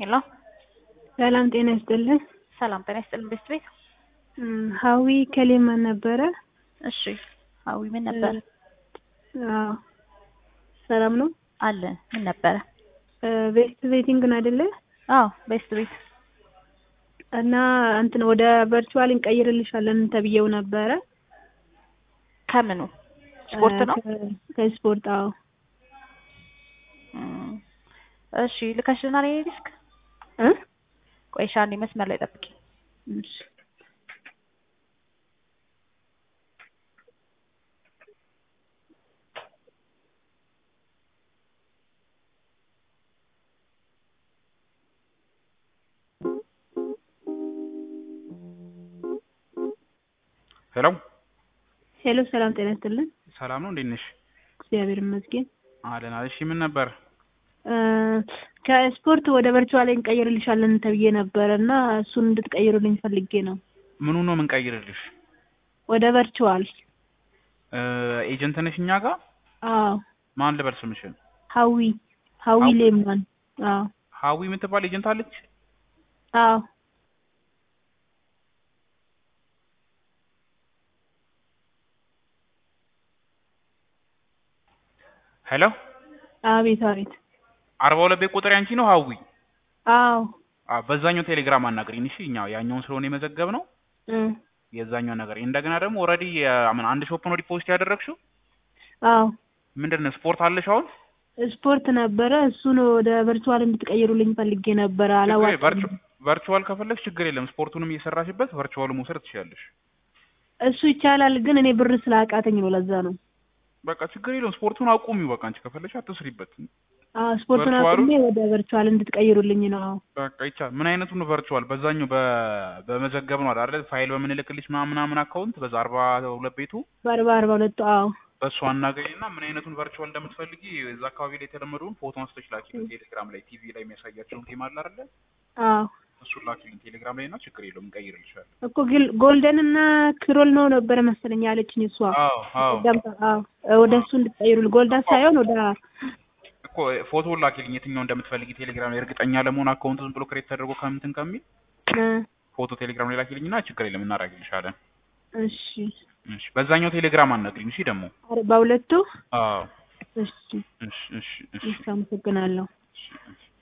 ሄሎ ሰላም ጤና ይስጥልኝ። ሰላም ጤና ይስጥልኝ። ቤት ሀዊ ከሌማን ነበረ። እሺ ሀዊ ምን ነበር? አዎ ሰላም ነው አለ ምን ነበረ? ቤስት ቤቲንግ ነው አይደለ? አዎ ቤስት ቤት እና እንትን ወደ ቨርቹዋል እንቀይርልሻለን ተብዬው ነበረ። ከምኑ ስፖርት ነው? ከስፖርት አዎ። እሺ ልከሽልናል የኔ ዲስክ? ቆይ እሺ አንዴ መስመር ላይ ጠብቂ። እሺ ሄሎ ሄሎ ሰላም ጤና ይስጥልኝ። ሰላም ነው እንዴት ነሽ? እግዚአብሔር ይመስገን። አለን። እሺ ምን ነበር? ከስፖርት ወደ ቨርቹዋል እንቀይርልሻለን ተብዬ ነበርና እሱን እንድትቀይሩልኝ ፈልጌ ነው። ምኑ ነው የምንቀይርልሽ? ወደ ቨርቹዋል ኤጀንት ነሽ እኛ ጋር? አዎ። ማን ልበል ስምሽን? ሀዊ ሌማን። አዎ ሀዊ የምትባል ኤጀንት አለች? አዎ። ሄሎ አቤት አቤት። 42 ቤት ቁጥር ያንቺ ነው ሀዊ? አዎ። በዛኛው ቴሌግራም አናግሪኝ እሺ። እኛው ያኛውን ስለሆነ የመዘገብነው የዛኛው ነገር እንደገና ደግሞ ኦልሬዲ አንድ ሾፕ ነው ዲፖዚት ያደረግሽው? አዎ። ምንድነው ስፖርት አለሽ አሁን? ስፖርት ነበረ እሱን ወደ ቨርቹዋል እንድትቀይሩልኝ ፈልጌ ነበረ። አላዋጣኝም። ቨርቹዋል ከፈለግሽ ችግር የለም። ስፖርቱንም እየሰራሽበት ቨርቹዋሉ መውሰድ ትችያለሽ። እሱ ይቻላል ግን እኔ ብር ስላቃተኝ ነው ለዛ ነው። በቃ ችግር የለውም። ስፖርቱን አቁሚው በቃ አንቺ ከፈለግሽ አትስሪበት። ስፖርቱን አቁሜ ወደ ቨርቹዋል እንድትቀይሩልኝ ነው። በቃ ይቻላል። ምን አይነቱን ነው ቨርቹዋል? በዛኛው በመዘገብ ነው አይደል? ፋይል በምንልክልሽ ምናምን አካውንት በዛ 42 ቤቱ በ42 አዎ። በሱ አናገኝና ምን አይነቱን ቨርቹዋል እንደምትፈልጊ እዛ አካባቢ ላይ የተለመደውን ፎቶ አንስተሽ ላኪ። ቴሌግራም ላይ ቲቪ ላይ የሚያሳያቸውን ቴም አለ አይደል? አዎ እሱን ላኪልኝ ቴሌግራም ላይ እና ችግር የለውም እንቀይርልሻለን እኮ። ጎልደን እና ክሮል ነው ነበር መሰለኝ ያለችኝ እሷ። አዎ ወደ እሱ እንድትቀይሩልኝ ጎልደን ሳይሆን ወደ እኮ ፎቶ ላኪልኝ የትኛው እንደምትፈልጊ ቴሌግራም ላይ እርግጠኛ ለመሆን አካውንቱ ዝም ብሎ ክሬት ተደርጎ ከምንትን ከሚል ፎቶ ቴሌግራም ላይ ላኪልኝና ችግር የለም እናደርግልሻለን። እሺ እሺ። በዛኛው ቴሌግራም አናግሪኝ እሺ። ደግሞ 42 አዎ። እሺ እሺ። አመሰግናለሁ። እሺ